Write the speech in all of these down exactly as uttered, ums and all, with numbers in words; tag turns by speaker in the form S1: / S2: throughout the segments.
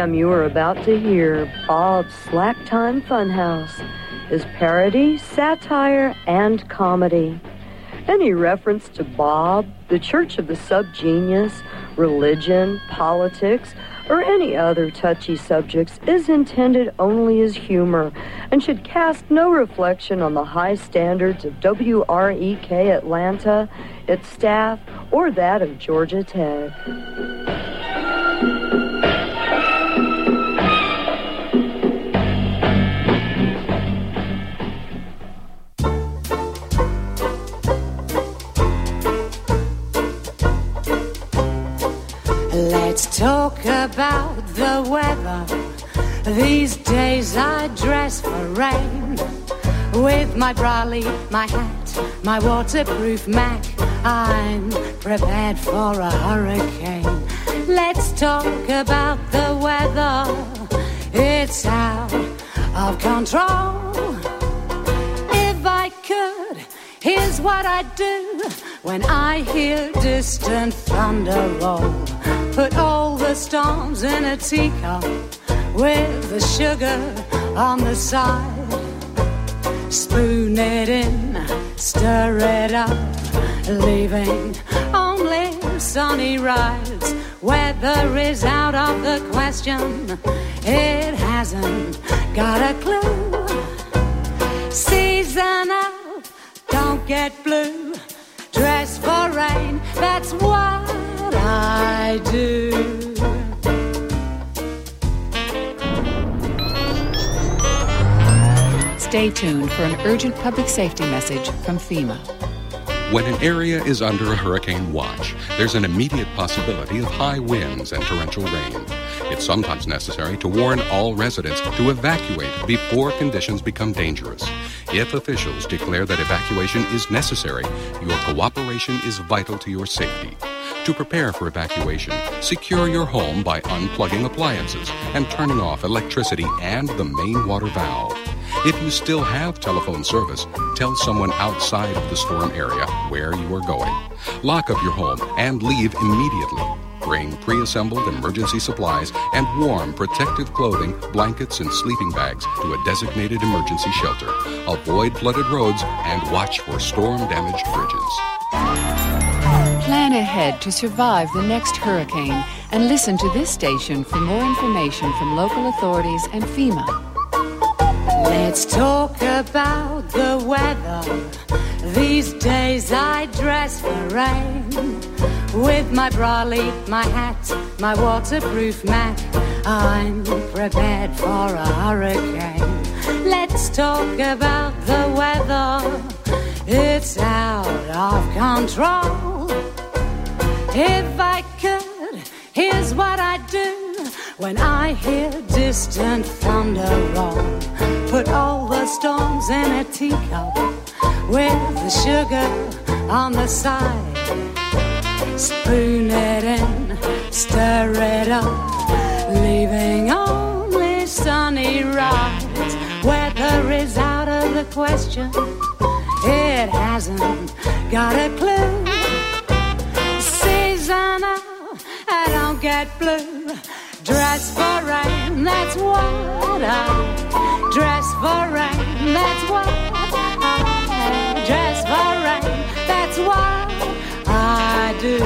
S1: program you are about to hear, Bob's Slack Time Funhouse, is parody, satire, and comedy. Any reference to Bob, the Church of the Subgenius, religion, politics, or any other touchy subjects is intended only as humor and should cast no reflection on the high standards of W R E K Atlanta, its staff, or that of Georgia Tech.
S2: Let's talk about the weather. These days I dress for rain. With my brolly, my hat, my waterproof Mac, I'm prepared for a hurricane. Let's talk about the weather. It's out of control. If I could, here's what I'd do when I hear distant thunder roll. Put all the storms in a teacup with the sugar on the side. Spoon it in, stir it up, leaving only sunny rides. Weather is out of the question, it hasn't got a clue. Seasonal, don't get blue. Dress for rain, that's what I do.
S3: Stay tuned for an urgent public safety message from FEMA.
S4: When an area is under a hurricane watch, there's an immediate possibility of high winds and torrential rain. It's sometimes necessary to warn all residents to evacuate before conditions become dangerous. If officials declare that evacuation is necessary, your cooperation is vital to your safety. To prepare for evacuation, secure your home by unplugging appliances and turning off electricity and the main water valve. If you still have telephone service, tell someone outside of the storm area where you are going. Lock up your home and leave immediately. Bring pre-assembled emergency supplies and warm protective clothing, blankets, and sleeping bags to a designated emergency shelter. Avoid flooded roads and watch for storm-damaged bridges.
S3: Plan ahead to survive the next hurricane and listen to this station for more information from local authorities and FEMA.
S2: Let's talk about the weather. These days I dress for rain. With my brolly, my hat, my waterproof Mac, I'm prepared for a hurricane. Let's talk about the weather. It's out of control. If I could, here's what I'd do when I hear distant thunder roll. Put all the storms in a teacup with the sugar on the side. Spoon it in, stir it up, leaving only sunny rides. Weather is out of the question, it hasn't got a clue. Seasonal, I don't get blue. Dress for rain, that's what I dress for rain, that's what I dress for rain, that's what I do.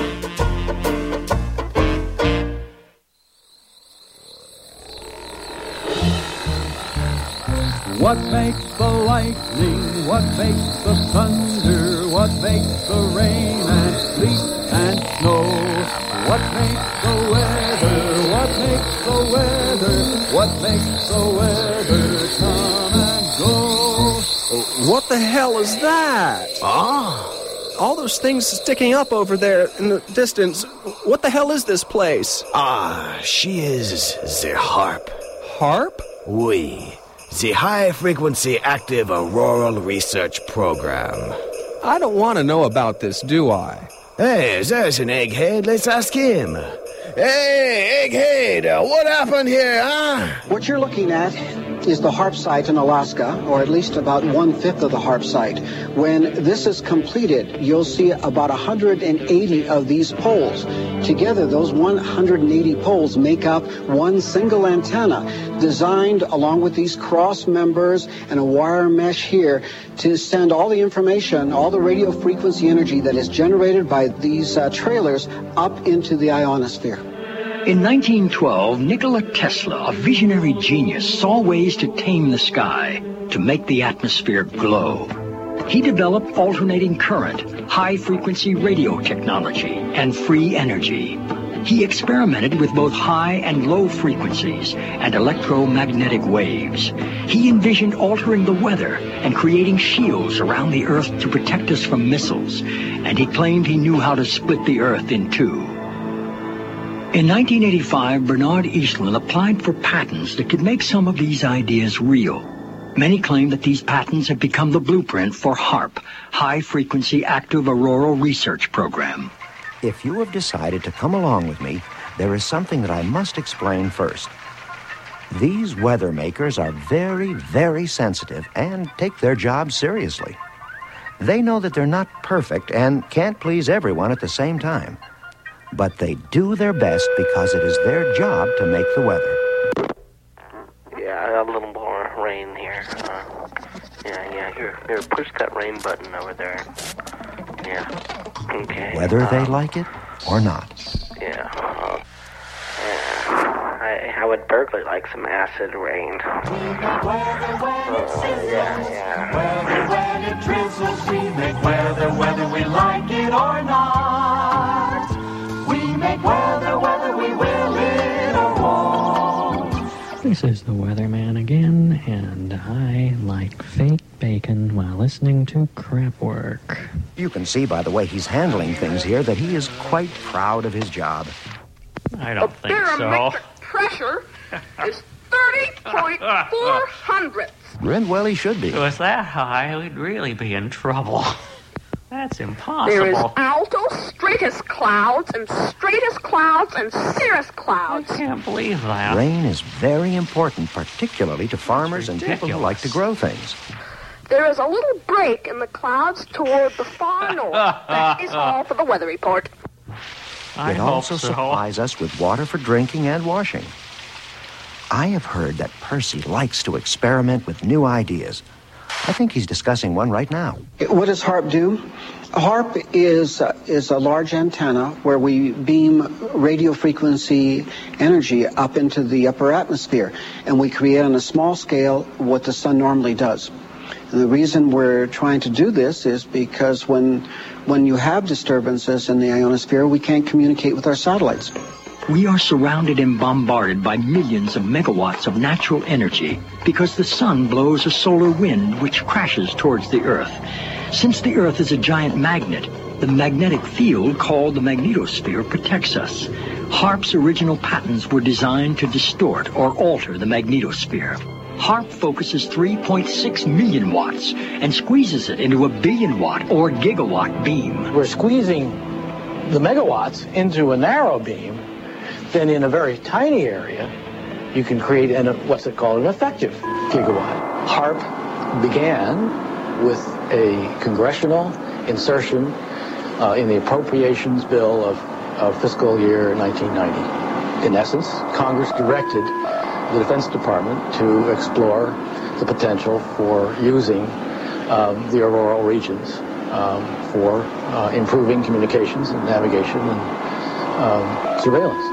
S5: What makes the lightning? What makes the thunder? What makes the rain and sleet and snow? What makes the weather? What makes the weather? What makes the weather come and go?
S6: What the hell is that?
S7: Ah.
S6: All those things sticking up over there in the distance. What the hell is this place?
S7: Ah, she is the HAARP.
S6: HAARP?
S7: Oui. The High Frequency Active Auroral Research Program.
S6: I don't want to know about this, do I?
S7: Hey, there's an egghead. Let's ask him. Hey, egghead, what happened here, huh?
S8: What you're looking at is the HAARP site in Alaska, or at least about one-fifth of the HAARP site. When this is completed, you'll see about one hundred eighty of these poles. Together, those one hundred eighty poles make up one single antenna, designed along with these cross members and a wire mesh here to send all the information, all the radio frequency energy that is generated by these uh, trailers up into the ionosphere.
S9: In nineteen twelve, Nikola Tesla, a visionary genius, saw ways to tame the sky, to make the atmosphere glow. He developed alternating current, high-frequency radio technology, and free energy. He experimented with both high and low frequencies and electromagnetic waves. He envisioned altering the weather and creating shields around the Earth to protect us from missiles, and he claimed he knew how to split the Earth in two. In nineteen eighty-five, Bernard Eastlund applied for patents that could make some of these ideas real. Many claim that these patents have become the blueprint for HAARP, High Frequency Active Auroral Research Program.
S10: If you have decided to come along with me, there is something that I must explain first. These weather makers are very, very sensitive and take their job seriously. They know that they're not perfect and can't please everyone at the same time. But they do their best because it is their job to make the weather.
S11: Yeah, I got a little more rain here. Uh, yeah, yeah, here, here, push that rain button over there. Yeah, okay.
S10: Whether
S11: uh,
S10: they like it or not.
S11: Yeah, uh, yeah. I, I would burglar like some acid rain. Uh, yeah, yeah.
S12: Weather when it drizzles, we make weather whether we like it or not. We make weather whether we will it or won't.
S13: This is the Weatherman again, and I like fake bacon while listening to crap work.
S10: You can see by the way he's handling things here that he is quite proud of his job.
S13: I don't
S14: the
S13: think so.
S14: barometric pressure is thirty point four hundredths.
S10: And well, he should be.
S13: If it was that high, we'd really be in trouble. That's impossible.
S14: There is alto stratus clouds and stratus clouds and cirrus clouds.
S13: I can't believe that.
S10: Rain is very important, particularly to farmers and people who like to grow things.
S14: There is a little break in the clouds toward the far north. That is all for the weather report.
S13: I
S10: it
S13: hope
S10: also
S13: so.
S10: supplies us with water for drinking and washing. I have heard that Percy likes to experiment with new ideas. I think he's discussing one right now.
S8: What does HAARP do? HAARP is uh, is a large antenna where we beam radio frequency energy up into the upper atmosphere, and we create on a small scale what the sun normally does. And the reason we're trying to do this is because when when you have disturbances in the ionosphere, we can't communicate with our satellites.
S9: We are surrounded and bombarded by millions of megawatts of natural energy because the sun blows a solar wind which crashes towards the Earth. Since the Earth is a giant magnet, the magnetic field called the magnetosphere protects us. HAARP's original patents were designed to distort or alter the magnetosphere. HAARP focuses three point six million watts and squeezes it into a billion watt or gigawatt beam.
S15: We're squeezing the megawatts into a narrow beam. Then in a very tiny area, you can create an, what's it called, an effective gigawatt. HAARP began with a congressional insertion uh, in the appropriations bill of, of fiscal year nineteen ninety. In essence, Congress directed the Defense Department to explore the potential for using um, the auroral regions um, for uh, improving communications and navigation and um, surveillance.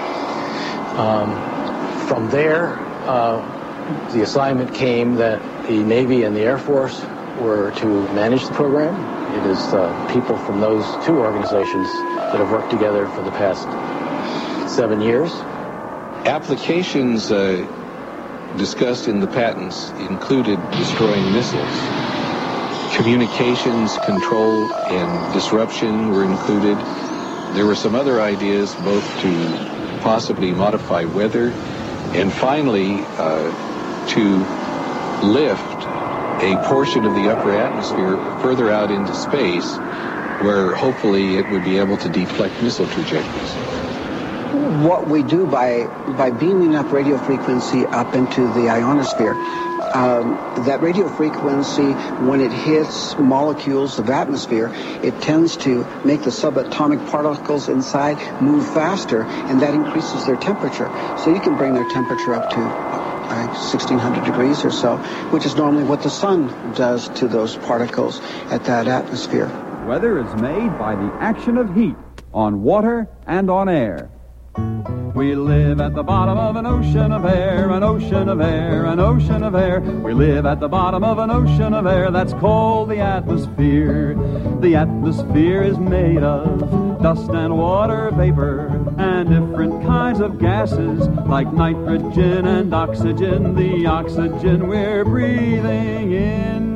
S15: Um, from there, uh, the assignment came that the Navy and the Air Force were to manage the program. It is uh, people from those two organizations that have worked together for the past seven years.
S16: Applications uh, discussed in the patents included destroying missiles. Communications control and disruption were included. There were some other ideas, both to possibly modify weather, and finally uh, to lift a portion of the upper atmosphere further out into space, where hopefully it would be able to deflect missile trajectories.
S8: what we do by by beaming up radio frequency up into the ionosphere, um, that radio frequency, when it hits molecules of atmosphere, it tends to make the subatomic particles inside move faster, and that increases their temperature. So you can bring their temperature up to uh, sixteen hundred degrees or so, which is normally what the sun does to those particles at that atmosphere.
S5: Weather is made by the action of heat on water and on air. We live at the bottom of an ocean of air, an ocean of air, an ocean of air. We live at the bottom of an ocean of air that's called the atmosphere. The atmosphere is made of dust and water vapor and different kinds of gases like nitrogen and oxygen. The oxygen we're breathing in.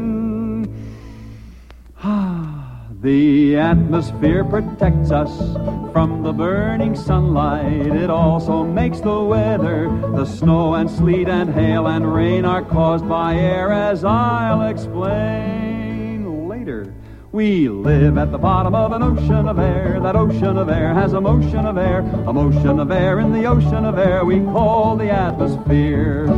S5: The atmosphere protects us from the burning sunlight. It also makes the weather. The snow and sleet and hail and rain are caused by air, as I'll explain later. We live at the bottom of an ocean of air. That ocean of air has a motion of air, a motion of air in the ocean of air we call the atmosphere.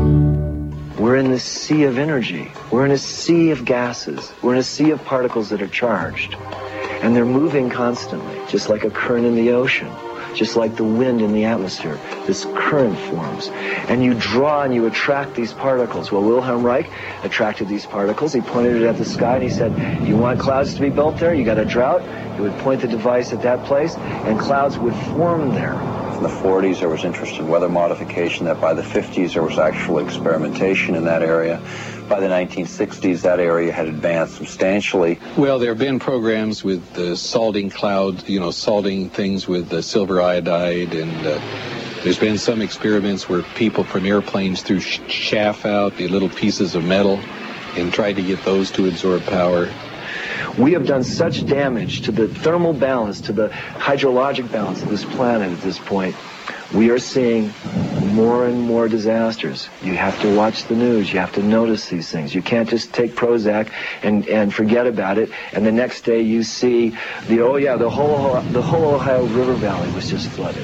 S17: We're in this sea of energy. We're in a sea of gases. We're in a sea of particles that are charged. And they're moving constantly, just like a current in the ocean, just like the wind in the atmosphere. This current forms. And you draw and you attract these particles. Well, Wilhelm Reich attracted these particles. He pointed it at the sky and he said, you want clouds to be built there? You got a drought? He would point the device at that place and clouds would form there.
S18: In the forties, there was interest in weather modification. That by the fifties, there was actual experimentation in that area. By the nineteen sixties, that area had advanced substantially.
S16: Well, there have been programs with uh, salting clouds, you know, salting things with uh, silver iodide, and uh, there's been some experiments where people from airplanes threw sh- chaff out, the little pieces of metal, and tried to get those to absorb power.
S17: We have done such damage to the thermal balance, to the hydrologic balance of this planet at this point. We are seeing more and more disasters. You have to watch the news. You have to notice these things. You can't just take Prozac and, and forget about it, and the next day you see the, oh yeah, the whole, the whole Ohio River Valley was just flooded.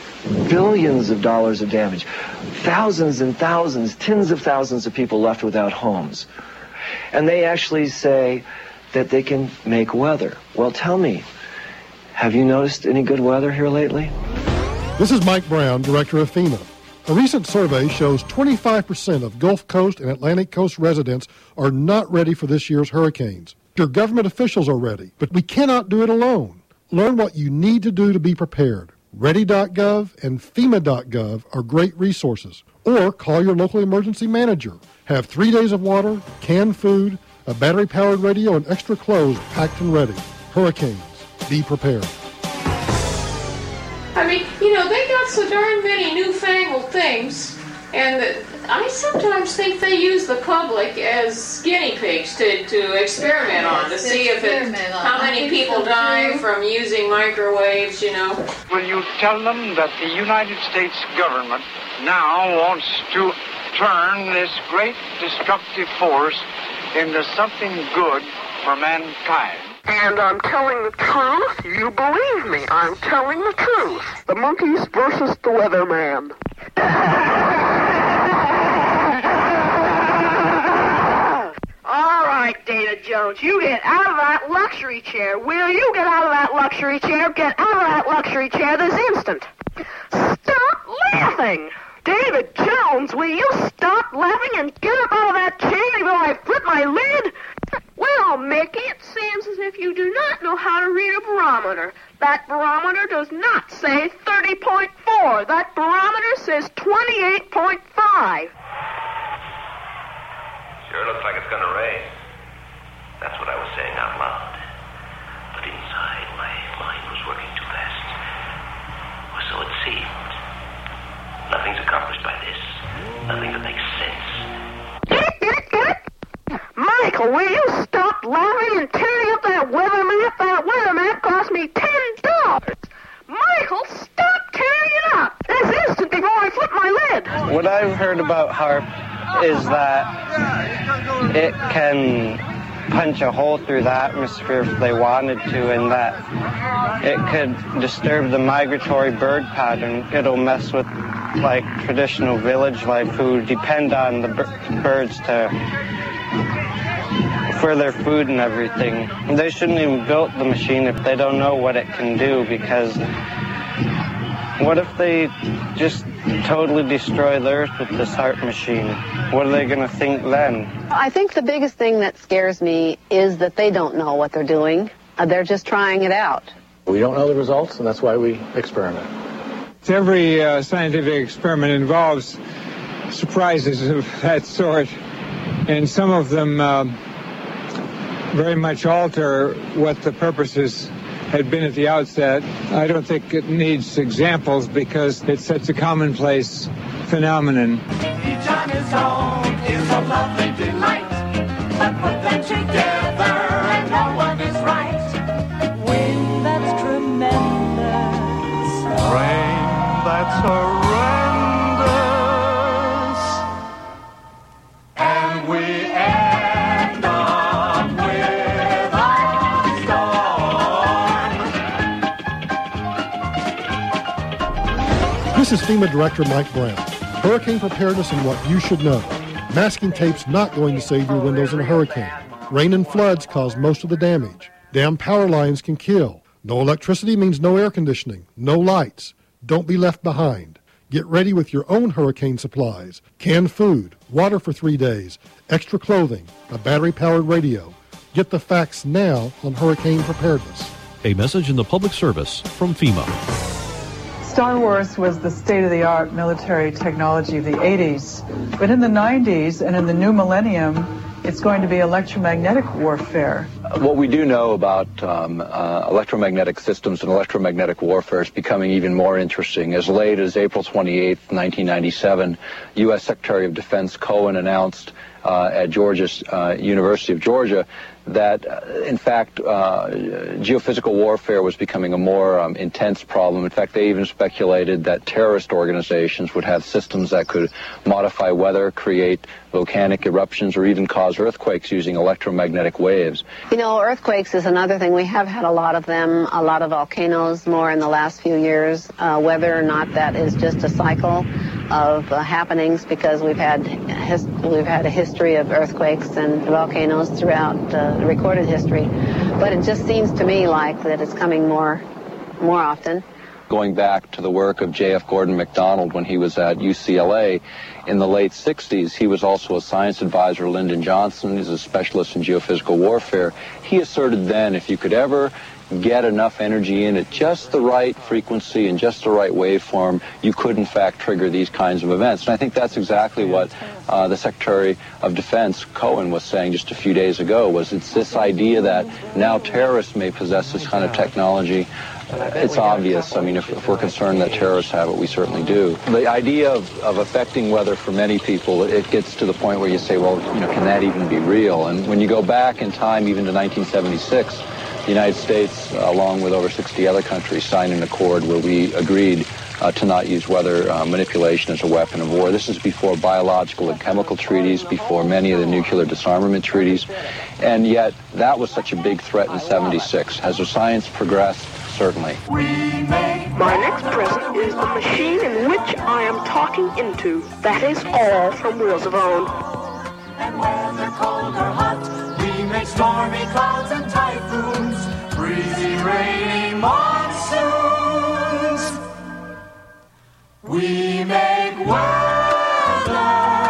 S17: Billions of dollars of damage. Thousands and thousands, tens of thousands of people left without homes. And they actually say that they can make weather. Well, tell me, have you noticed any good weather here lately?
S19: This is Mike Brown, Director of FEMA. A recent survey shows twenty-five percent of Gulf Coast and Atlantic Coast residents are not ready for this year's hurricanes. Your government officials are ready, but we cannot do it alone. Learn what you need to do to be prepared. Ready dot gov and FEMA dot gov are great resources. Or call your local emergency manager. Have three days of water, canned food, a battery-powered radio, and extra clothes packed and ready. Hurricanes. Be prepared.
S20: I mean, you know, they got so darn many newfangled things, and the, I sometimes think they use the public as guinea pigs to, to experiment on, to see if it, how many people die from using microwaves, you know.
S21: Will you tell them that the United States government now wants to turn this great destructive force into something good for mankind?
S14: And I'm telling the truth. You believe me. I'm telling the truth. The monkeys versus the weatherman. All right, Dana Jones, you get out of that luxury chair. Will you get out of that luxury chair? Get out of that luxury chair this instant. Stop laughing. David Jones, will you stop laughing and get up out of that chair before I flip my lid? Well, Mickey, it seems as if you do not know how to read a barometer. That barometer does not say thirty point four. That barometer says twenty-eight point five.
S22: Sure looks like it's going to rain. That's what I was saying out loud. But inside, my mind was working too fast. Or so it seemed. Nothing's accomplished by this. Nothing that makes sense.
S14: Michael, will you stop laughing and tearing up that weather map? That weather map cost me ten dollars. Michael, stop tearing it up this instant before I flip my lid.
S23: What I've heard about HAARP is that it can
S1: punch a hole through the atmosphere if they wanted to, and that it could disturb the migratory bird pattern. It'll mess with like traditional village life who depend on the bir- birds to for their food and everything. They shouldn't even build the machine if they don't know what it can do, because what if they just totally destroy the Earth with this HAARP machine? What are they going to think then?
S4: I think the biggest thing that scares me is that they don't know what they're doing. Uh, they're just trying it out.
S15: We don't know the results, and that's why we experiment.
S23: Every uh, scientific experiment involves surprises of that sort, and some of them uh, very much alter what the purposes had been at the outset. I don't think it needs examples because it's such a commonplace phenomenon.
S12: Each on his own is a lovely delight, but put them together and no one is right. Wind that's tremendous, rain that's horrendous, and we end up with a storm.
S19: This is FEMA Director Mike Brown. Hurricane preparedness and what you should know. Masking tape's not going to save your windows in a hurricane. Rain and floods cause most of the damage. Damn power lines can kill. No electricity means no air conditioning, no lights. Don't be left behind. Get ready with your own hurricane supplies. Canned food, water for three days, extra clothing, a battery-powered radio. Get the facts now on hurricane preparedness.
S24: A message in the public service from FEMA.
S25: Star Wars was the state-of-the-art military technology of the eighties. But in the nineties and in the new millennium, it's going to be electromagnetic warfare.
S18: What we do know about um, uh, electromagnetic systems and electromagnetic warfare is becoming even more interesting. As late as April twenty-eighth, nineteen ninety-seven, U S Secretary of Defense Cohen announced uh, at Georgia's uh, University of Georgia that, uh, in fact, uh, geophysical warfare was becoming a more um, intense problem. In fact, they even speculated that terrorist organizations would have systems that could modify weather, create volcanic eruptions, or even cause earthquakes using electromagnetic waves.
S4: You know, earthquakes is another thing. We have had a lot of them, a lot of volcanoes more in the last few years. Uh, whether or not that is just a cycle of uh, happenings, because we've had his, we've had a history of earthquakes and volcanoes throughout uh, recorded history, but it just seems to me like that it's coming more, more often.
S18: Going back to the work of J F Gordon MacDonald when he was at U C L A in the late sixties, he was also a science advisor to Lyndon Johnson. He's a specialist in geophysical warfare. He asserted then if you could ever get enough energy in at just the right frequency and just the right waveform, you could in fact trigger these kinds of events. And I think that's exactly what uh, the Secretary of Defense Cohen was saying just a few days ago, was it's this idea that now terrorists may possess this kind of technology. Uh, it's obvious. I mean, if, if we're concerned that terrorists have it, we certainly do. The idea of, of affecting weather for many people, it gets to the point where you say, well, you know, can that even be real? And when you go back in time, even to nineteen seventy-six, the United States, uh, along with over sixty other countries, signed an accord where we agreed uh, to not use weather uh, manipulation as a weapon of war. This is before biological and chemical treaties, before many of the nuclear disarmament treaties, and yet that was such a big threat in seventy-six. Has the science progressed? Certainly.
S14: My next present is the machine in which I am talking into. That is all from Wheels of Own.
S12: And whether cold or hot, we make stormy clouds and typhoons, breezy, rainy monsoons. We make weather,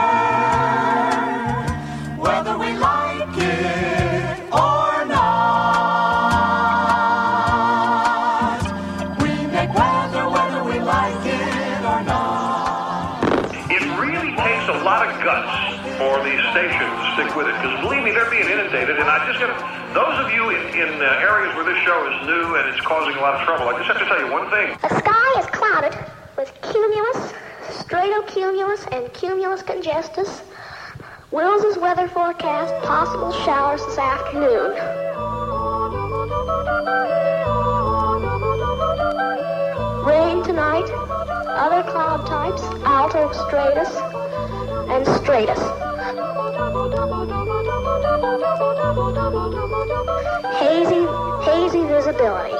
S12: whether we like it or not. We make weather, whether we like it or not.
S26: It really takes a lot of guts for these stations to stick with it, because believe me, they're being inundated, and I just got those of you in, in uh, areas where this show is new and it's causing a lot of trouble, I just have to tell you one thing.
S27: The sky is clouded with cumulus, stratocumulus, and cumulus congestus. Wills' weather forecast, possible showers this afternoon. Rain tonight, other cloud types, alto stratus and stratus. Hazy, hazy visibility.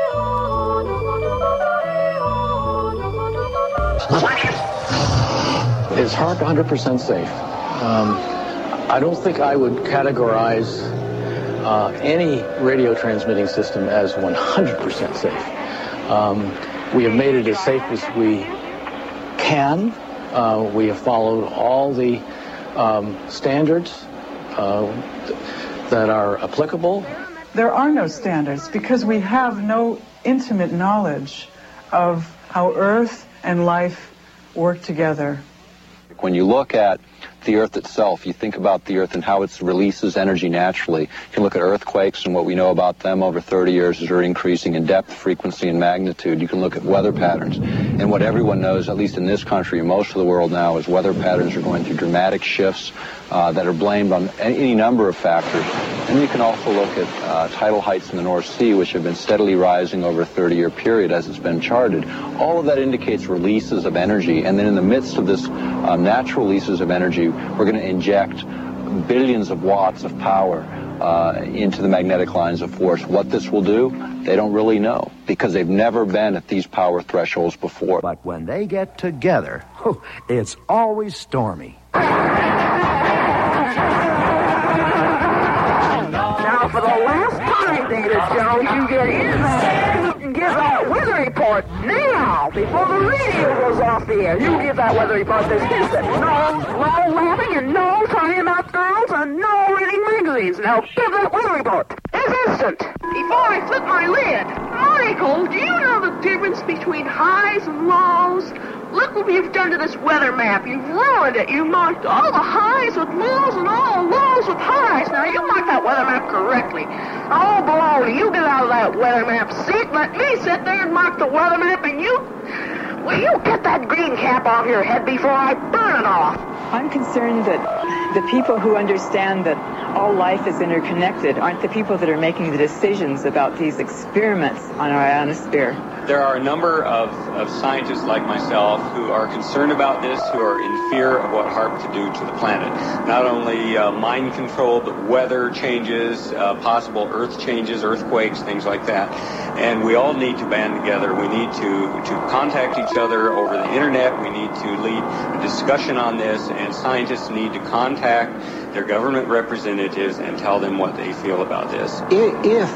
S15: Is HAARP one hundred percent safe? Um, I don't think I would categorize uh, any radio transmitting system as one hundred percent safe. Um, we have made it as safe as we can. Uh, we have followed all the um, standards uh, th- that are applicable.
S25: There are no standards because we have no intimate knowledge of how Earth and life work together.
S18: When you look at the Earth itself, you think about the Earth and how it releases energy naturally. You can look at earthquakes, and what we know about them over thirty years is they're increasing in depth, frequency, and magnitude. You can look at weather patterns. And what everyone knows, at least in this country and most of the world now, is weather patterns are going through dramatic shifts uh, that are blamed on any number of factors. And you can also look at uh, tidal heights in the North Sea, which have been steadily rising over a thirty-year period as it's been charted. All of that indicates releases of energy. And then in the midst of this um, natural releases of energy, we're going to inject billions of watts of power uh, into the magnetic lines of force. What this will do, they don't really know because they've never been at these power thresholds before.
S2: But when they get together, it's always stormy.
S14: Now, for the last time, Data Jones, you get in there and give that weather report now, before the radio goes off the air. You give that weather report this instant. No, no laughing and no talking about girls and no reading magazines. Now, give that weather report this instant. Before I flip my lid, Michael, do you know the difference between highs and lows? Look what you've done to this weather map. You've ruined it. You marked all the highs with lows and all the lows with highs. Now, you marked that weather map correctly. Oh, baloney, you get out of that weather map seat. Let me sit there and mark the weather map, and you... Will you get that green cap off your head before I burn it off?
S25: I'm concerned that the people who understand that all life is interconnected aren't the people that are making the decisions about these experiments on our ionosphere.
S3: There are a number of, of scientists like myself who are concerned about this, who are in fear of what HAARP could do to the planet. Not only uh, mind control, but weather changes, uh, possible earth changes, earthquakes, things like that. And we all need to band together. We need to, to contact each other over the internet. We need to lead a discussion on this, and scientists need to contact their government representatives and tell them what they feel about this.
S8: If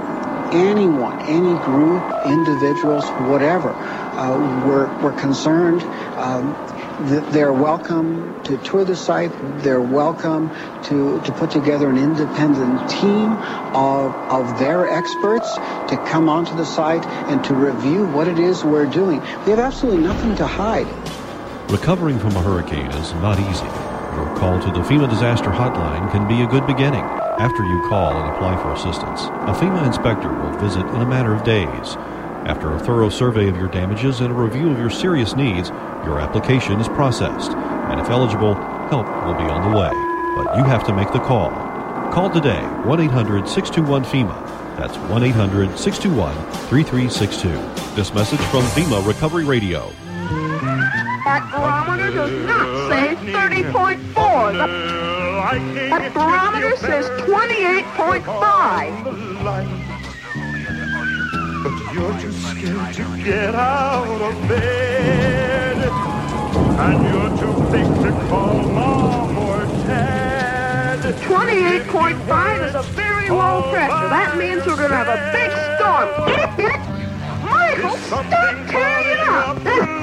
S8: anyone, any group, individuals, whatever, uh, were, were concerned, um, th- they're welcome to tour the site. They're welcome to, to put together an independent team of, of their experts to come onto the site and to review what it is we're doing. We have absolutely nothing to hide.
S24: Recovering from a hurricane is not easy. Your call to the FEMA Disaster Hotline can be a good beginning. After you call and apply for assistance, a FEMA inspector will visit in a matter of days. After a thorough survey of your damages and a review of your serious needs, your application is processed. And if eligible, help will be on the way. But you have to make the call. Call today, one eight hundred six two one FEMA. That's one eight hundred six two one three three six two. This message from FEMA Recovery Radio.
S14: That barometer does not say thirty point four. The, that barometer says twenty-eight point five.
S12: But you're too scared to get out of bed. And you're too big to call Mom or Dad.
S14: twenty-eight point five is a very low pressure. That means we're going to have a big storm. Get it? Michael, stop tearing it up.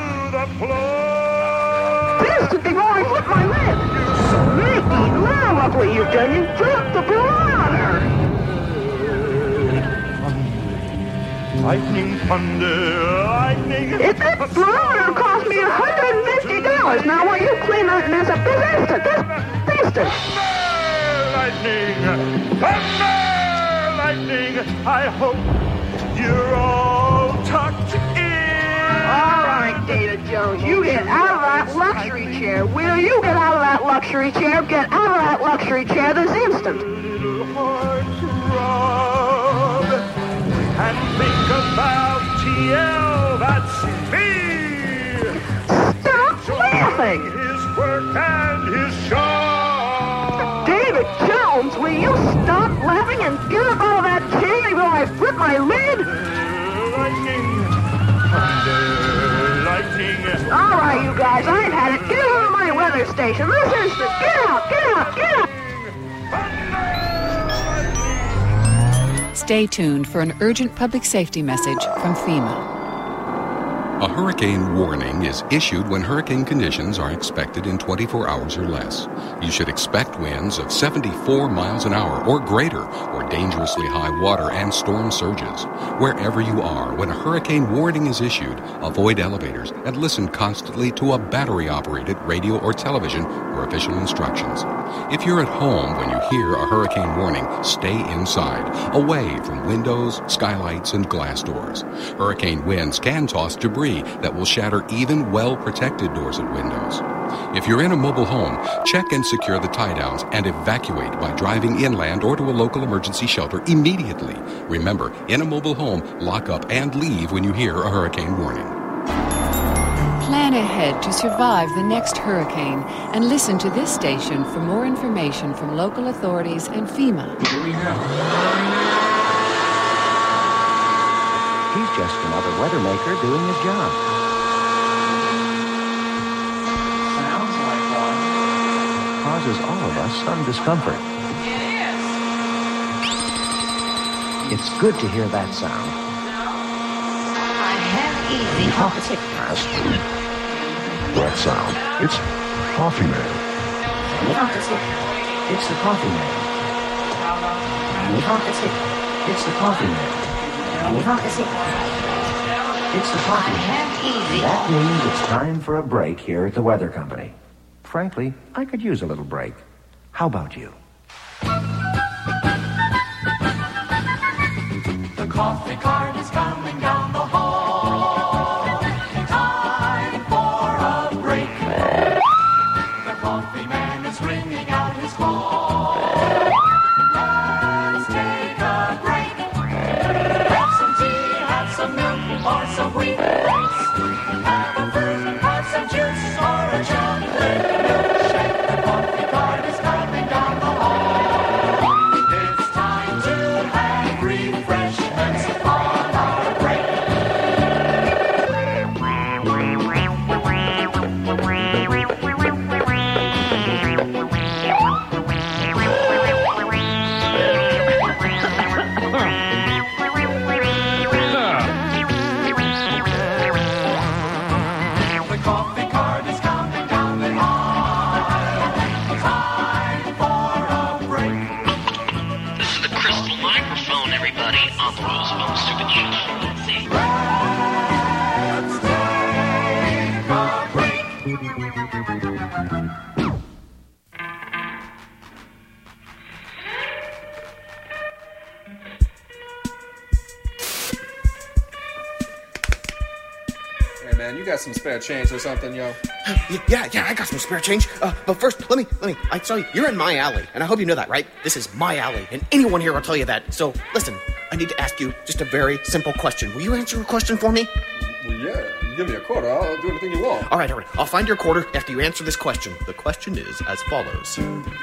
S14: This is before I flip my lid. Mickey, now look what you've done. You dropped the barometer.
S12: Lightning, thunder, lightning.
S14: If that barometer cost me one hundred fifty dollars, now will you clean that mess up this instant? This instant.
S12: Lightning, thunder, lightning. I hope you're all tucked in.
S14: All right, Data Jones, you get out of that luxury chair. Will you get out of that luxury chair? Get out of that luxury chair this instant.
S12: Little heart throb and think about T L, that's me.
S14: Stop laughing.
S12: His work and his show.
S14: David Jones, will you All right, you guys, I've had it. Get out of my weather station. This instant. Get out, get out, get out.
S5: Stay tuned for an urgent public safety message from FEMA.
S6: A hurricane warning is issued when hurricane conditions are expected in twenty-four hours or less. You should expect winds of seventy-four miles an hour or greater, or dangerously high water and storm surges. Wherever you are, when a hurricane warning is issued, avoid elevators and listen constantly to a battery-operated radio or television for official instructions. If you're at home when you hear a hurricane warning, stay inside, away from windows, skylights, and glass doors. Hurricane winds can toss debris that will shatter even well-protected doors and windows. If you're in a mobile home, check and secure the tie-downs and evacuate by driving inland or to a local emergency shelter immediately. Remember, in a mobile home, lock up and leave when you hear a hurricane warning.
S5: Plan ahead to survive the next hurricane and listen to this station for more information from local authorities and FEMA.
S2: Here we go. He's just another weather maker doing his job.
S12: Sounds like one.
S2: Causes all of us some discomfort.
S12: It is.
S2: It's good to hear that sound.
S12: I have easy opposite.
S2: That sound. It's Coffee Man. It's the Coffee Man. It's the Coffee Man. It's the coffee. That means it's time for a break here at the Weather Company. Frankly, I could use a little break. How about you?
S12: The coffee cart is coming down the hall. Time for a break. The coffee man is ringing out his call. Let's take a break. Have some tea, have some milk, or some wheat flakes. Have a fruit, have some juice, or a chocolate milkshake. The coffee cart is coming down the hall. It's time to have refreshments on our break. The coffee cart is coming down the aisle. Time for a break.
S7: This is the crystal microphone, everybody, on the Rules of Home Stupid Show. Let's see.
S9: Hey man, you got some spare change or something, yo?
S10: Yeah, yeah, I got some spare change. Uh, but first, let me, let me, I tell you, you're in my alley, and I hope you know that, right? This is my alley, and anyone here will tell you that. So, listen, I need to ask you just a very simple question. Will you answer a question for me?
S9: Well, yeah, you give me a quarter, I'll do anything you want.
S10: All right, all right, I'll find your quarter after you answer this question. The question is as follows.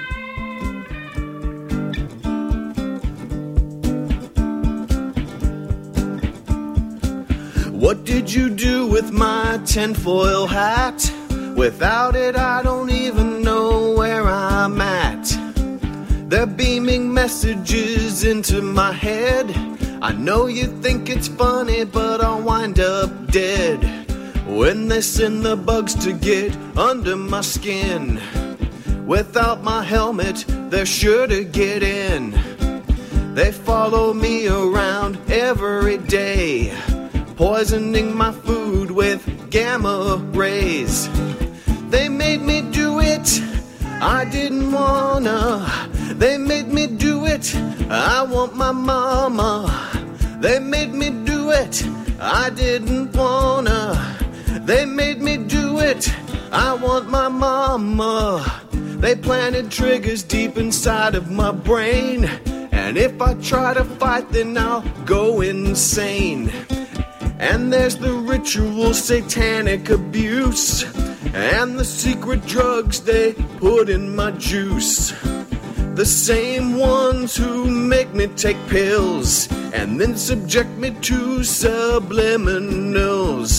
S10: What did you do with my tinfoil hat? Without it, I don't even know where I'm at. They're beaming messages into my head. I know you think it's funny, but I'll wind up dead when they send the bugs to get under my skin. Without my helmet, they're sure to get in. They follow me around every day, poisoning my food with gamma rays. They made me do it, I didn't wanna. They made me do it, I want my mama. They made me do it, I didn't wanna. They made me do it, I want my mama. They planted triggers deep inside of my brain, and if I try to fight, then I'll go insane. And there's the ritual satanic abuse, and the secret drugs they put in my juice. The same ones who make me take pills and then subject me to subliminals.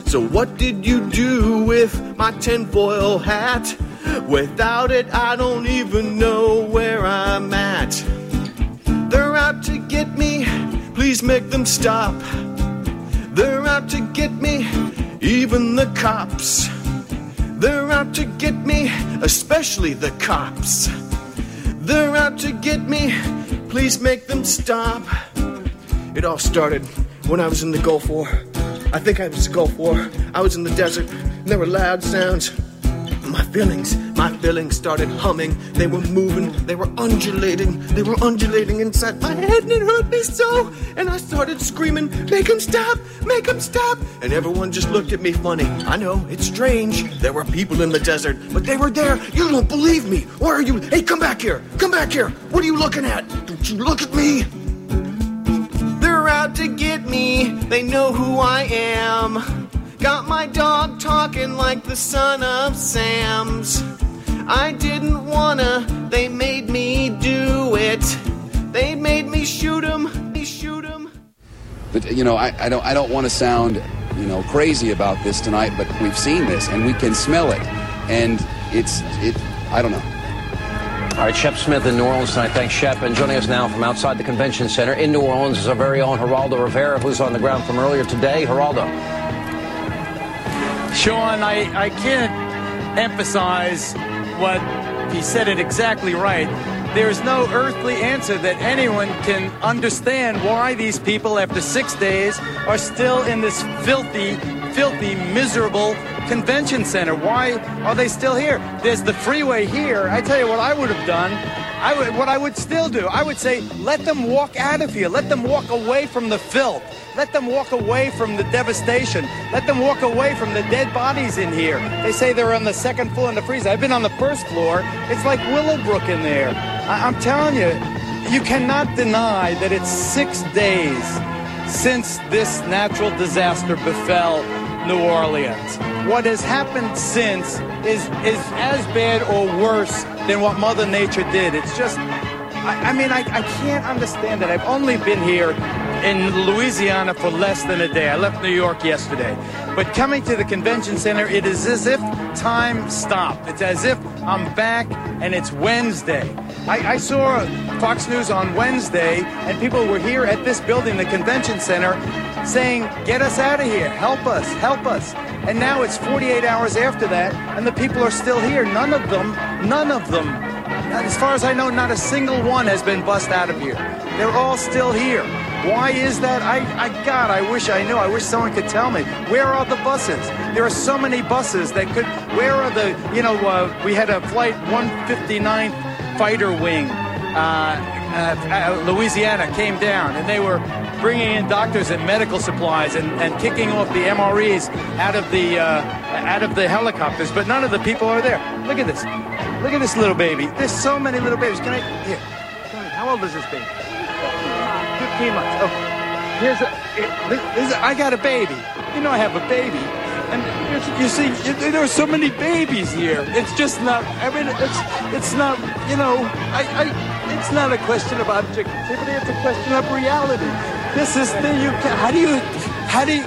S10: So what did you do with my tinfoil hat? Without it, I don't even know where I'm at. They're out to get me, please make them stop. They're out to get me, even the cops. They're out to get me, especially the cops. They're out to get me, please make them stop. It all started when I was in the Gulf War. I think I was the Gulf War. I was in the desert, and there were loud sounds. My feelings, my feelings started humming. They were moving, they were undulating. They were undulating inside my head, and it hurt me so. And I started screaming, make him stop, make him stop. And everyone just looked at me funny. I know, it's strange. There were people in the desert, but they were there. You don't believe me. Why are you? Hey, come back here. Come back here. What are you looking at? Don't you look at me. They're out to get me. They know who I am. Got my dog talking like the son of Sam's. I didn't wanna, they made me do it. They made me shoot him, me shoot him.
S11: But, you know, I, I don't I don't want to sound, you know, crazy about this tonight, but we've seen this, and we can smell it. And it's, it, I don't know.
S13: All right, Shep Smith in New Orleans tonight. Thanks, Shep. And joining us now from outside the convention center in New Orleans is our very own Geraldo Rivera, who's on the ground from earlier today. Geraldo.
S16: Sean, I, I can't emphasize what he said it exactly right. There is no earthly answer that anyone can understand why these people, after six days, are still in this filthy, filthy, miserable convention center. Why are they still here? There's the freeway here. I tell you what I would have done. I would, what I would still do, I would say, let them walk out of here. Let them walk away from the filth. Let them walk away from the devastation. Let them walk away from the dead bodies in here. They say they're on the second floor in the freezer. I've been on the first floor. It's like Willowbrook in there. I- I'm telling you, you cannot deny that it's six days since this natural disaster befell New Orleans. What has happened since is is as bad or worse than what Mother Nature did. It's just, I, I mean, I, I can't understand it. I've only been here in Louisiana for less than a day. I left New York yesterday. But coming to the convention center, it is as if time stopped. It's as if I'm back and it's Wednesday. I, I saw Fox News on Wednesday, and people were here at this building, the convention center, saying, get us out of here, help us, help us. And now it's forty-eight hours after that, and the people are still here. None of them, none of them, as far as I know, not a single one has been bussed out of here. They're all still here. Why is that? I, I, God, I wish I knew. I wish someone could tell me. Where are the buses? There are so many buses that could, where are the, you know, uh, we had a flight one fifty-ninth Fighter Wing, uh, uh, Louisiana came down, and they were bringing in doctors and medical supplies and, and kicking off the M R Es out of the, uh, out of the helicopters, but none of the people are there. Look at this. Look at this little baby. There's so many little babies. Can I, here, how old is this baby? fifteen months. Oh, here's a, it, this is, I got a baby. You know I have a baby. And you see, there are so many babies here. It's just not, I mean, it's it's not, you know, I, I it's not a question of objectivity, it's a question of reality. This is the, you can, how do you, how do you,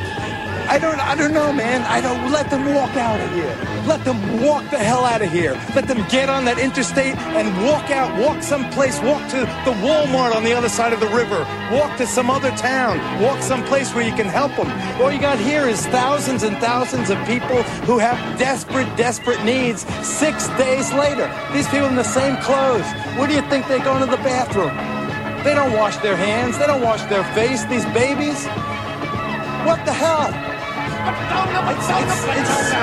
S16: I don't, I don't know, man. I don't, let them walk out of here. Let them walk the hell out of here. Let them get on that interstate and walk out, walk someplace, walk to the Walmart on the other side of the river, walk to some other town, walk someplace where you can help them. All you got here is thousands and thousands of people who have desperate, desperate needs six days later. These people in the same clothes. Where do you think they go to the bathroom? They don't wash their hands. They don't wash their face, these babies. What the hell? It's, it's, it's,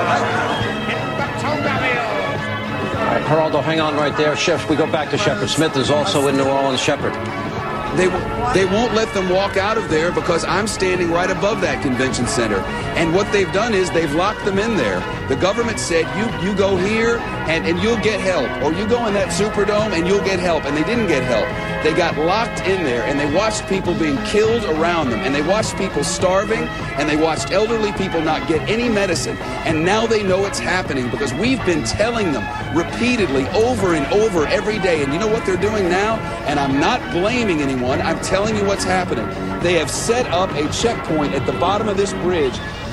S13: All right, Geraldo, hang on right there. Chef, we go back to Shepard Smith, is also in New Orleans. Shepard.
S11: They, they won't let them walk out of there because I'm standing right above that convention center. And what they've done is they've locked them in there. The government said, you, you go here and, and you'll get help. Or you go in that Superdome and you'll get help. And they didn't get help. They got locked in there, and they watched people being killed around them, and they watched people starving, and they watched elderly people not get any medicine. And now they know it's happening because we've been telling them repeatedly over and over every day. And you know what they're doing now? And I'm not blaming anyone. I'm telling you what's happening. They have set up a checkpoint at the bottom of this bridge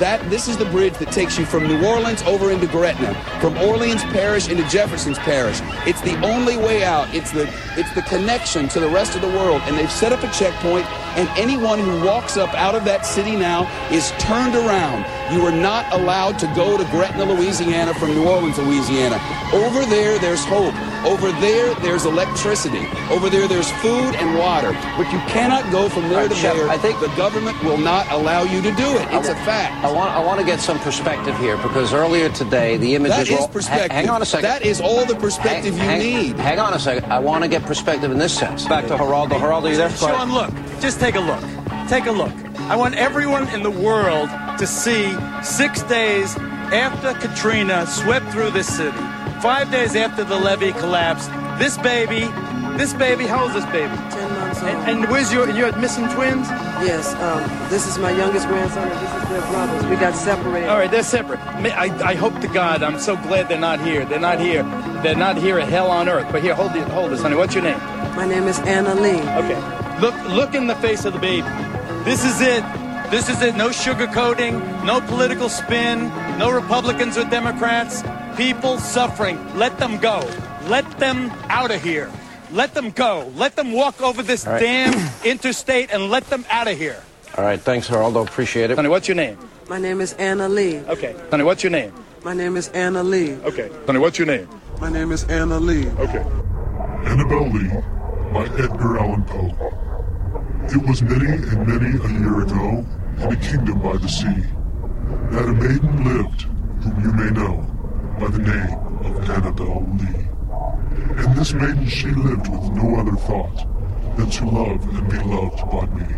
S11: that this is the bridge that takes you from New Orleans over into Gretna, from Orleans Parish into Jefferson's Parish. It's the only way out. It's the it's the connection to the rest of the world. And they've set up a checkpoint, and anyone who walks up out of that city now is turned around. You are not allowed to go to Gretna, Louisiana from New Orleans, Louisiana. Over there, there's hope. Over there, there's electricity. Over there, there's food and water. But you cannot go from there
S13: Right,
S11: to
S13: Shep,
S11: there.
S13: I think
S11: the government will not allow you to do it. It's a fact.
S13: I want, I want to get some perspective here, because earlier today, the images...
S11: That is
S13: were-
S11: perspective.
S13: Ha- hang on a second.
S11: That is all the perspective
S13: hang,
S11: you
S13: hang,
S11: need.
S13: Hang on a second. I want to get perspective in this sense. Back to Geraldo. Geraldo, you there? Go ahead.
S16: Sean, look. Just take a look. Take a look. I want everyone in the world to see six days after Katrina swept through this city, five days after the levee collapsed, this baby, this baby, how old is this baby?
S1: Ten months old.
S16: And, and where's your, your missing twins?
S1: Yes, um, this is my youngest grandson, and this is their brothers. We got separated.
S16: All right, they're separate. I, I hope to God, I'm so glad they're not here. They're not here. They're not here at hell on earth. But here, hold it, hold this, honey. What's your name?
S1: My name is Anna Lee.
S16: Okay. Look, look in the face of the baby. This is it. This is it. No sugarcoating, no political spin, no Republicans or Democrats. People suffering. Let them go. Let them out of here. Let them go. Let them walk over this
S13: All right.
S16: damn interstate and let them out of here.
S13: All right, thanks, Geraldo. Appreciate it.
S16: Honey, what's your name?
S1: My name is Anna Lee.
S16: Okay. Honey, what's your name?
S1: My name is Anna Lee.
S16: Okay. Honey, what's your name?
S1: My name is Anna Lee.
S16: Okay.
S17: Annabelle Lee by Edgar Allan Poe. It was many and many a year ago, in a kingdom by the sea, that a maiden lived, whom you may know by the name of Annabelle Lee. And this maiden, she lived with no other thought than to love and be loved by me.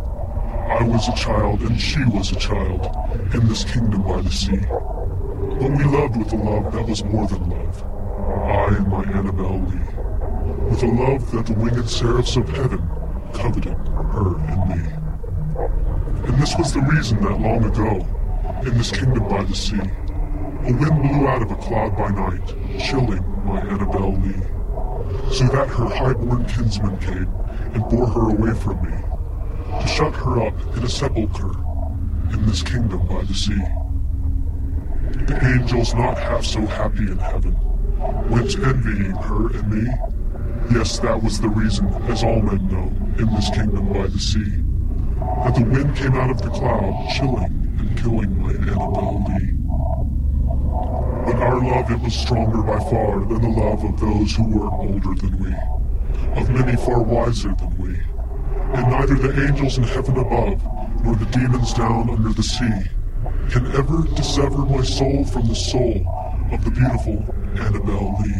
S17: I was a child and she was a child in this kingdom by the sea. But we loved with a love that was more than love, I and my Annabelle Lee, with a love that the winged seraphs of heaven coveted her and me. And this was the reason that long ago, in this kingdom by the sea, a wind blew out of a cloud by night, chilling my Annabelle Lee, so that her highborn kinsman came and bore her away from me, to shut her up in a sepulchre in this kingdom by the sea. The angels, not half so happy in heaven, went envying her and me. Yes, that was the reason, as all men know, in this kingdom by the sea, that the wind came out of the cloud, chilling and killing my Annabelle Lee. But our love, it was stronger by far than the love of those who were older than we, of many far wiser than we. And neither the angels in heaven above, nor the demons down under the sea, can ever dissever my soul from the soul of the beautiful Annabelle Lee.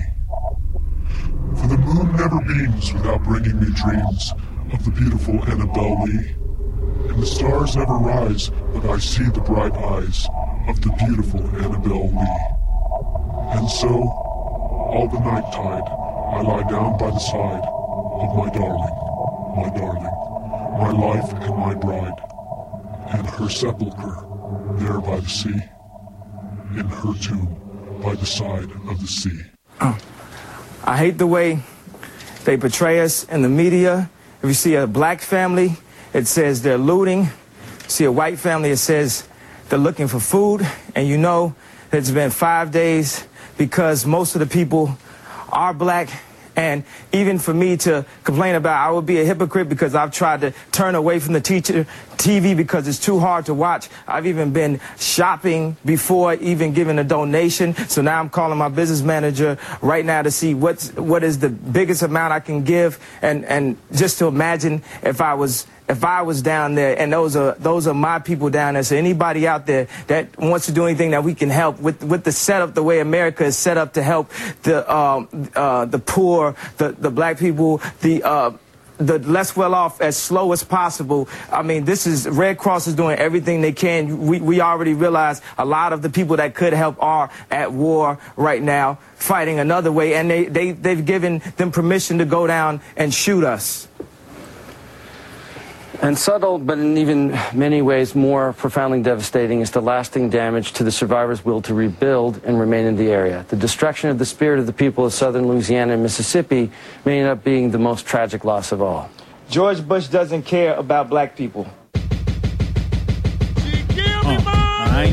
S17: For the moon never beams without bringing me dreams of the beautiful Annabelle Lee. And the stars never rise but I see the bright eyes of the beautiful Annabelle Lee. And so, all the night tide, I lie down by the side of my darling, my darling, my life and my bride, and her sepulchre there by the sea, in her tomb by the side of the sea.
S19: Oh. I hate the way they portray us in the media. If you see a black family, it says they're looting. See a white family, it says they're looking for food. And you know that it's been five days because most of the people are black. And even for me to complain about, I would be a hypocrite because I've tried to turn away from the teacher T V because it's too hard to watch. I've even been shopping before even giving a donation. So now I'm calling my business manager right now to see what's, what is the biggest amount I can give. And, and just to imagine if I was if I was down there, and those are those are my people down there. So anybody out there that wants to do anything that we can help with with the setup, the way America is set up to help the um, uh, the poor, the the black people, the uh, the less well off as slow as possible. I mean, this is Red Cross is doing everything they can. We we already realize a lot of the people that could help are at war right now, fighting another way, and they they they've given them permission to go down and shoot us.
S13: And subtle, but in even many ways more profoundly devastating, is the lasting damage to the survivors' will to rebuild and remain in the area. The destruction of the spirit of the people of southern Louisiana and Mississippi may end up being the most tragic loss of all.
S19: George Bush doesn't care about black people.
S16: All right.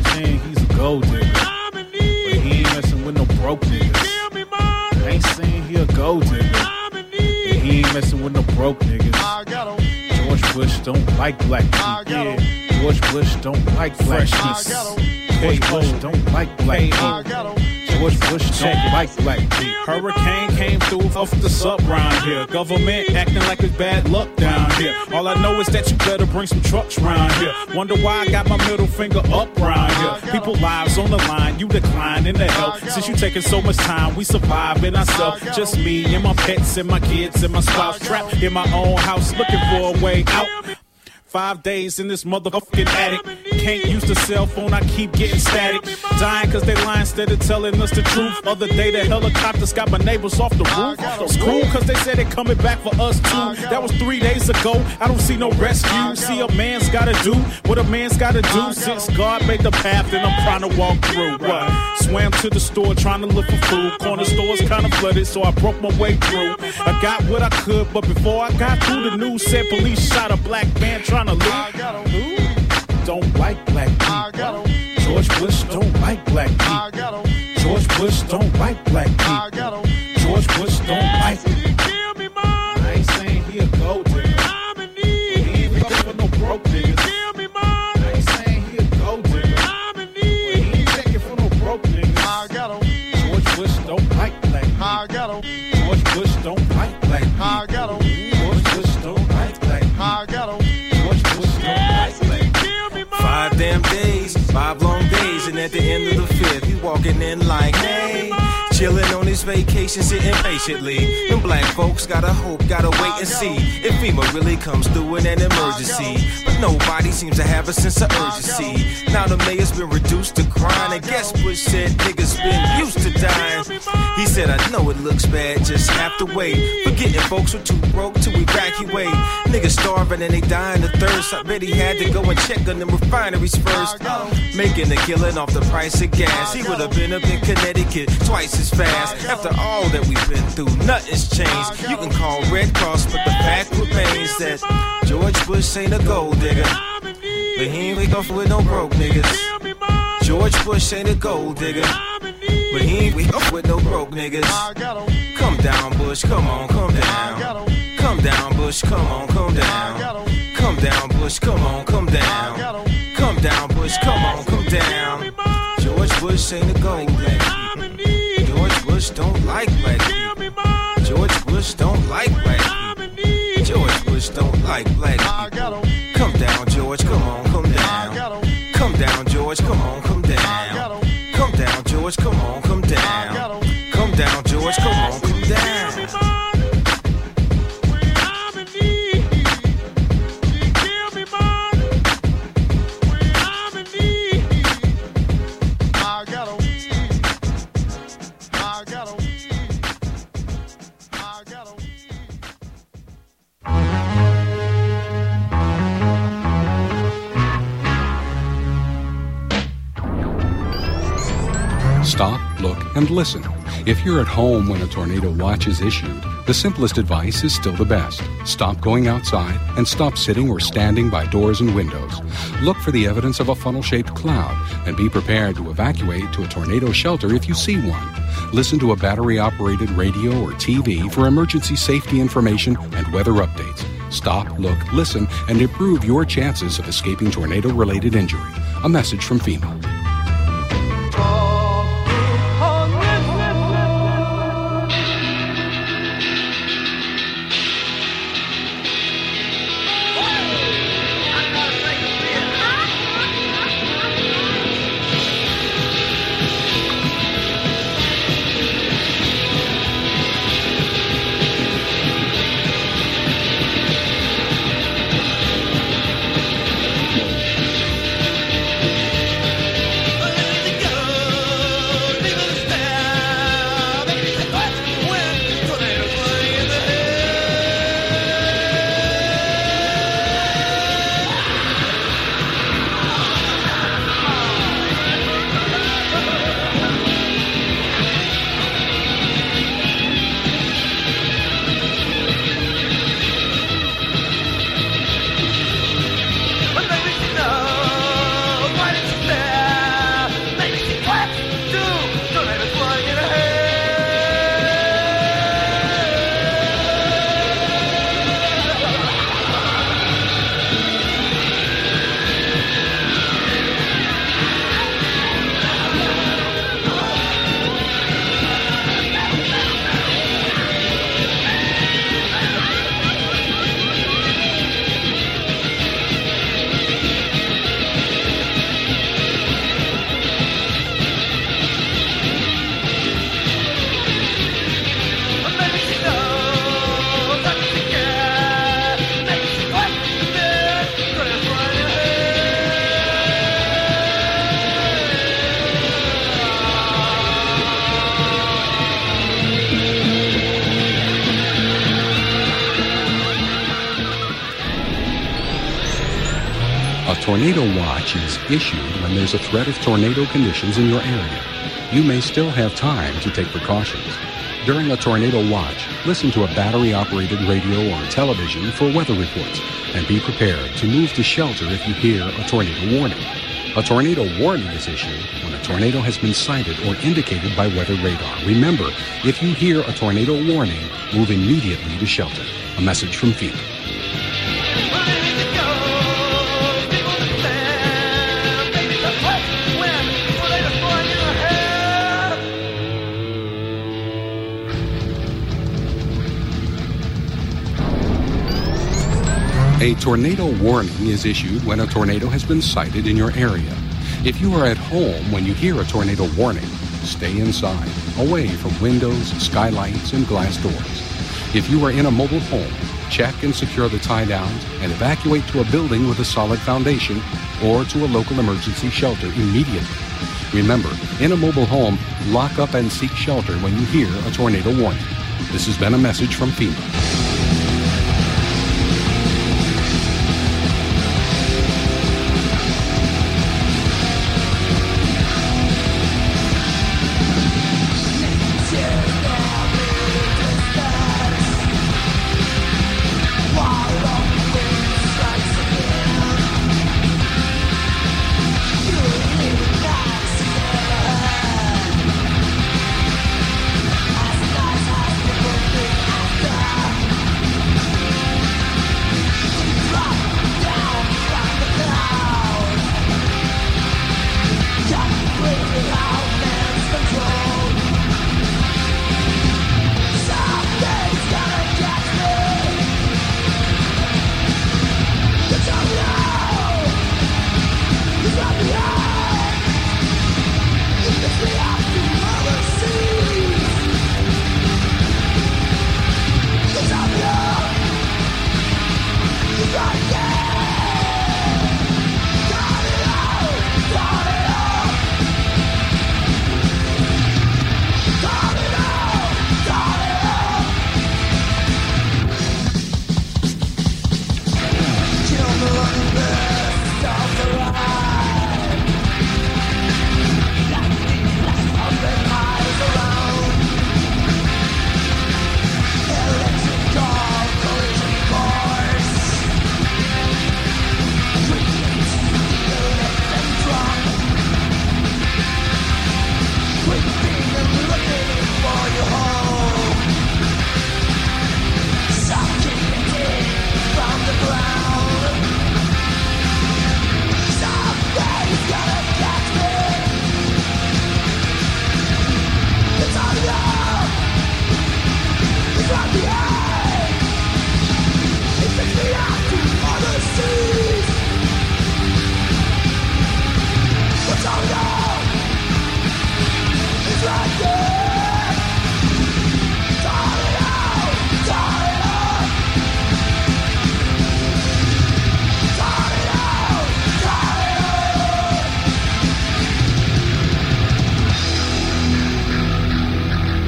S4: gold digger, but he ain't messing with no broke niggas. I ain't saying he a gold digger, but he ain't messing with no broke niggas. George Bush don't like black people. Yeah. George Bush don't like freshness. George Bush don't like black people. George Bush don't like black people. Hurricane came through off the sub round here. Government acting like it's bad luck down here. All I know is that you better bring some trucks round here. Wonder why I got my middle finger up round here. People lives on the line, you decline in the help. Since you taking so much time, we surviving ourselves. Just me and my pets and my kids and my spouse trapped in my own house looking for a way out. Five days in this motherfucking attic. Can't use the cell phone, I keep getting static. Dying cause they lying instead of telling us the truth. Other day the helicopters got my neighbors off the roof. Screw cause they said they coming back for us too. That was three days ago, I don't see no rescue. See, a man's gotta do what a man's gotta do. Since God made the path and I'm trying to walk through. What? Swam to the store trying to look for food. Corner stores kinda flooded so I broke my way through. I got what I could, but before I got through, the news said police shot a black man trying to loot. Don't like black people. George Bush don't like black people. George Bush don't like black people. George Bush don't like. I ain't saying he a gold digger. He ain't fucking for no broke niggas. I ain't saying he a gold digger. He ain't checking for no broke niggas. George Bush don't like black people. George Bush don't like black people. George Bush don't like black people. George Bush don't like black people.
S20: Five damn days, five long days, and at the end of the fifth, he walking in like, hey, chilling on his vacation, sitting patiently. Them black folks gotta hope, gotta wait and see if FEMA really comes through in an emergency. But nobody seems to have a sense of urgency. Now the mayor's been reduced to crying, and guess Bush said niggas been used to dying. He said, I know it looks bad, just have to wait. Forgetting folks were too broke to evacuate. Niggas starving and they dying of thirst. I bet he had to go and check on them refineries first. Making a killing off the price of gas. He would have been up in Connecticut twice as fast. After all that we've been through, nothing's changed. You can call Red Cross, but the fact remains that George Bush ain't a gold digger, but he ain't wake up with no broke niggas. George Bush ain't a gold digger, but he ain't wake up with no broke niggas. Come down, Bush, come on, come down. Come down, Bush, come on, come down. Come down, Bush, come on, come down. Come down, Bush, come on, come down. George Bush ain't a gold digger. George Bush don't like black people. George Bush don't like black people. George Bush don't like black people. Come down, George, come on, come down. Come down, George, come on, come down. Come down, George, come on, come down. Come down, George, come on, come down.
S6: Stop, look, and listen. If you're at home when a tornado watch is issued, the simplest advice is still the best. Stop going outside and stop sitting or standing by doors and windows. Look for the evidence of a funnel-shaped cloud and be prepared to evacuate to a tornado shelter if you see one. Listen to a battery-operated radio or T V for emergency safety information and weather updates. Stop, look, listen, and improve your chances of escaping tornado-related injury. A message from FEMA. tornado watch is issued when there's a threat of tornado conditions in your area. You may still have time to take precautions. During a tornado watch, listen to a battery-operated radio or television for weather reports and be prepared to move to shelter if you hear a tornado warning. A tornado warning is issued when a tornado has been sighted or indicated by weather radar. Remember, if you hear a tornado warning, move immediately to shelter. A message from FEMA. A tornado warning is issued when a tornado has been sighted in your area. If you are at home when you hear a tornado warning, stay inside, away from windows, skylights, and glass doors. If you are in a mobile home, check and secure the tie-downs and evacuate to a building with a solid foundation or to a local emergency shelter immediately. Remember, in a mobile home, lock up and seek shelter when you hear a tornado warning. This has been a message from FEMA.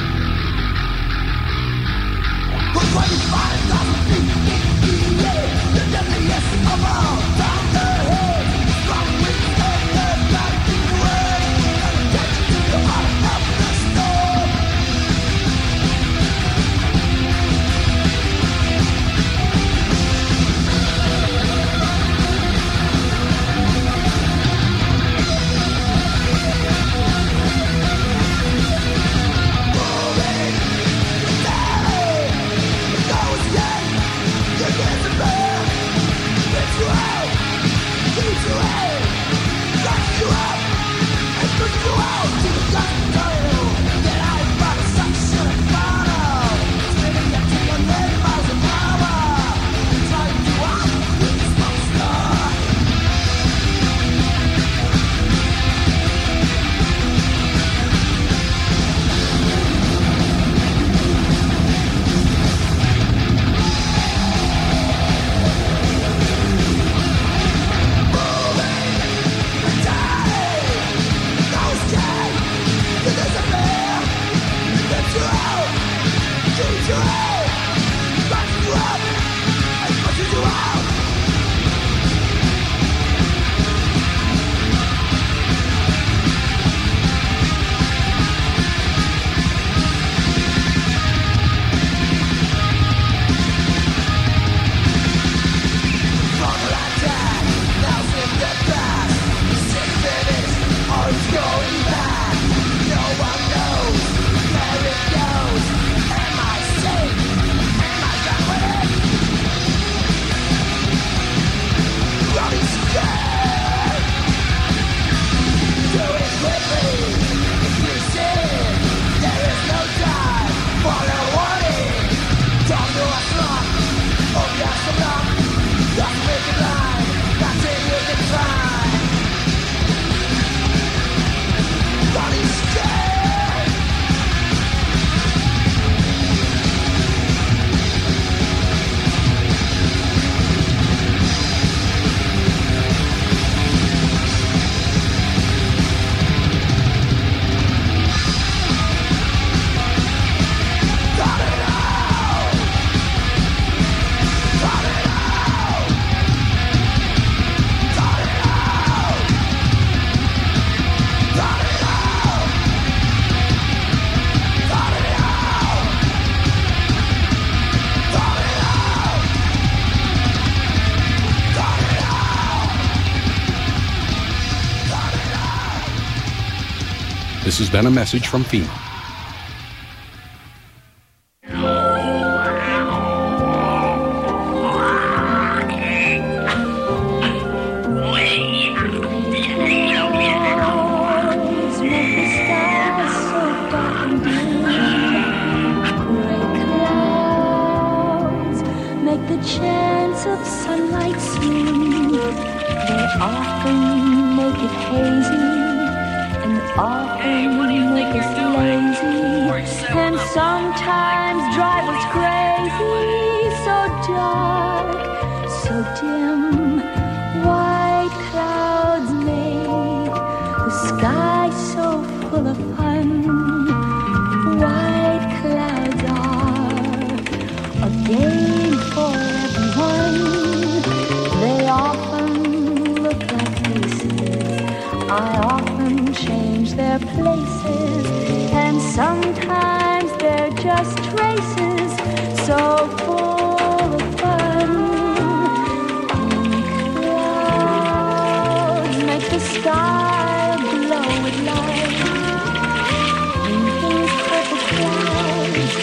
S12: twenty-five thousand feet in the air.
S6: This has been a message from FEMA.
S12: Chance of sunlight soon. They often make it hazy and often make us lazy, and sometimes drive us crazy. So dark, so dim, white clouds make the sky so full of fun. White clouds are a game for they often look like faces. I often change their places, and sometimes they're just traces, so full of fun. Pink clouds make the sky glow with light. Pink purple clouds,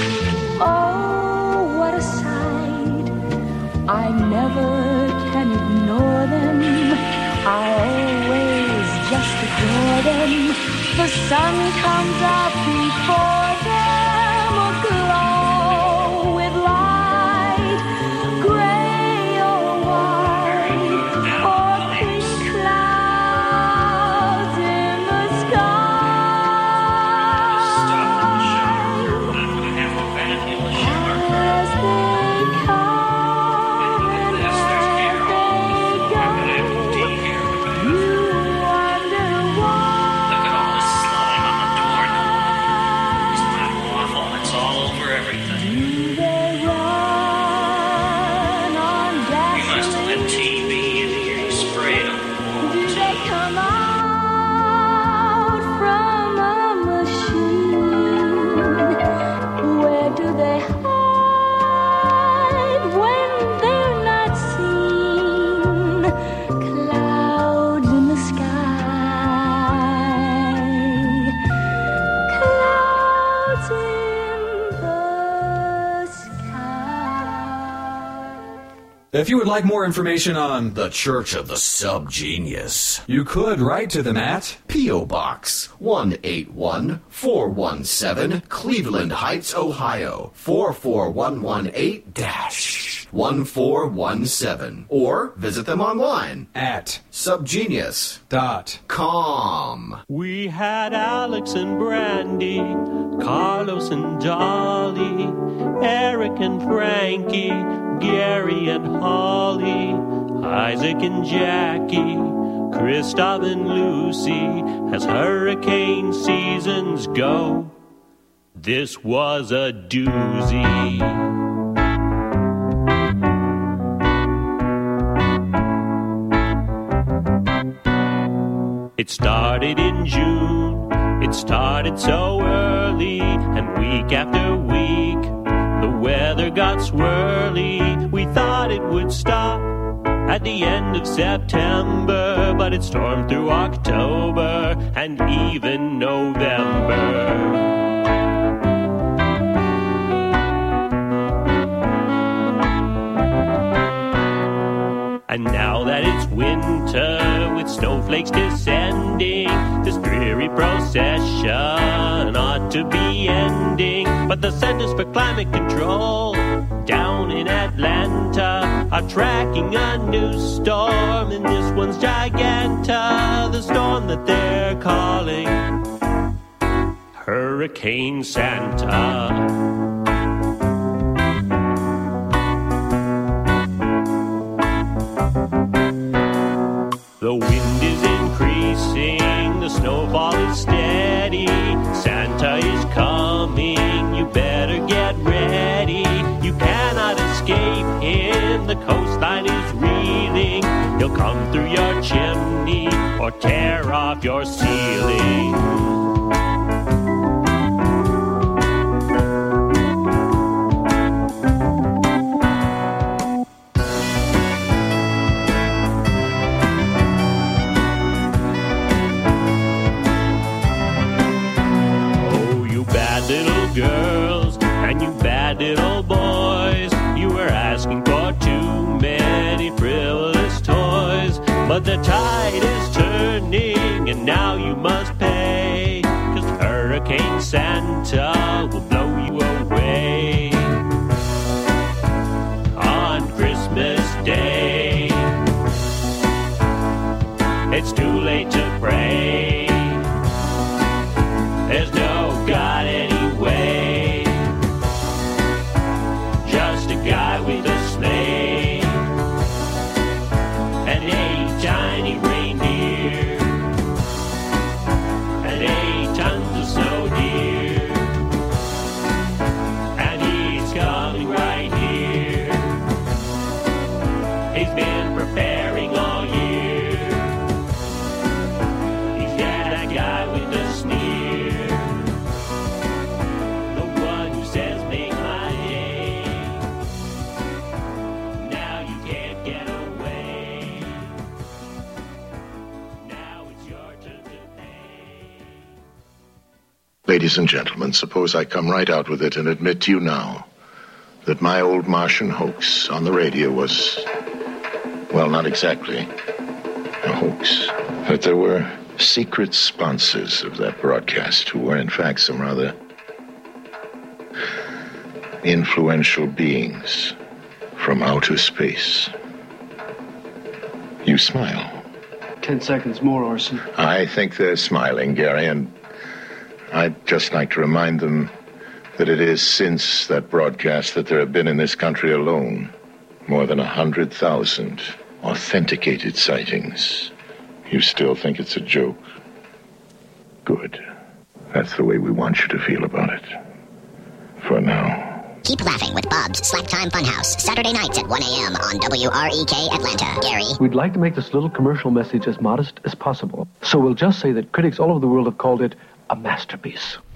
S12: oh, what a sight. I never can ignore them. I always just adore them. The sun comes out before them, aglow with light, gray or white, or pink clouds in the sky. As they come and as they go, you wonder why.
S7: Look at all this slime on the door now. It's not awful. It's all over everything.
S12: They run on
S7: You must have let
S12: gasoline.
S7: T V in here. You sprayed them.
S12: Do they come out from a machine? Where do they hide when they're not seen? Clouds in the sky. Clouds in the sky.
S15: If you would like more information on the Church of the Subgenius, you could write to them at P O. Box one eight one four one seven, Cleveland Heights, Ohio four four one one eight one four one seven, or visit them online at subgenius dot com.
S18: We had Alex and Brandy, Carlos and Dolly, Eric and Frankie, Gary and Holly, Isaac and Jackie, Christoph and Lucy. As hurricane seasons go, this was a doozy. It started in June, it started so early, and week after week, the weather got swirly. We thought it would stop at the end of September, but it stormed through October and even November. And now that it's winter, with snowflakes descending, this dreary procession ought to be ending. But the Centers for Climate Control down in Atlanta are tracking a new storm, and this one's Giganta, the storm that they're calling Hurricane Santa. The wind is increasing, the snowfall is steady, Santa is coming, you better get ready. You cannot escape him, the coastline is reeling. He'll come through your chimney or tear off your ceiling. asking for too many frivolous toys. But the tide is turning, and now you must pay, 'cause Hurricane Santa will blow you away on Christmas Day. It's too late to pray. There's no God anyway. Just a guy with a sleigh and eight tiny reindeer and eight tons of snow deer. And he's coming right here. He's been preparing all year. He's that guy with a sneer, the one who says make my day. Now you can't get away. Now it's your turn to pay.
S3: Ladies and gentlemen, suppose I come right out with it and admit to you now that my old Martian hoax on the radio was, well, not exactly a hoax. That there were secret sponsors of that broadcast who were in fact some rather influential beings from outer space. You smile.
S21: Ten seconds more, Orson.
S3: I think they're smiling, Gary, and I'd just like to remind them that it is since that broadcast that there have been in this country alone more than a hundred thousand authenticated sightings. You still think it's a joke? Good. That's the way we want you to feel about it. For now.
S22: Keep laughing with Bob's Slack Time Funhouse, Saturday nights at one a.m. on W R E K Atlanta. Gary?
S21: We'd like to make this little commercial message as modest as possible. So we'll just say that critics all over the world have called it a masterpiece.